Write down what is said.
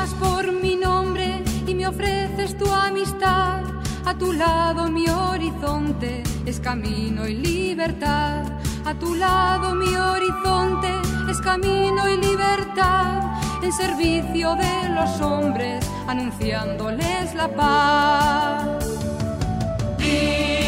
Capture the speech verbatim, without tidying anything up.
llamas por mi nombre y me ofreces tu amistad. A tu lado mi horizonte es camino y libertad. A tu lado mi horizonte es camino y libertad. En servicio de los hombres, anunciándoles la paz. Y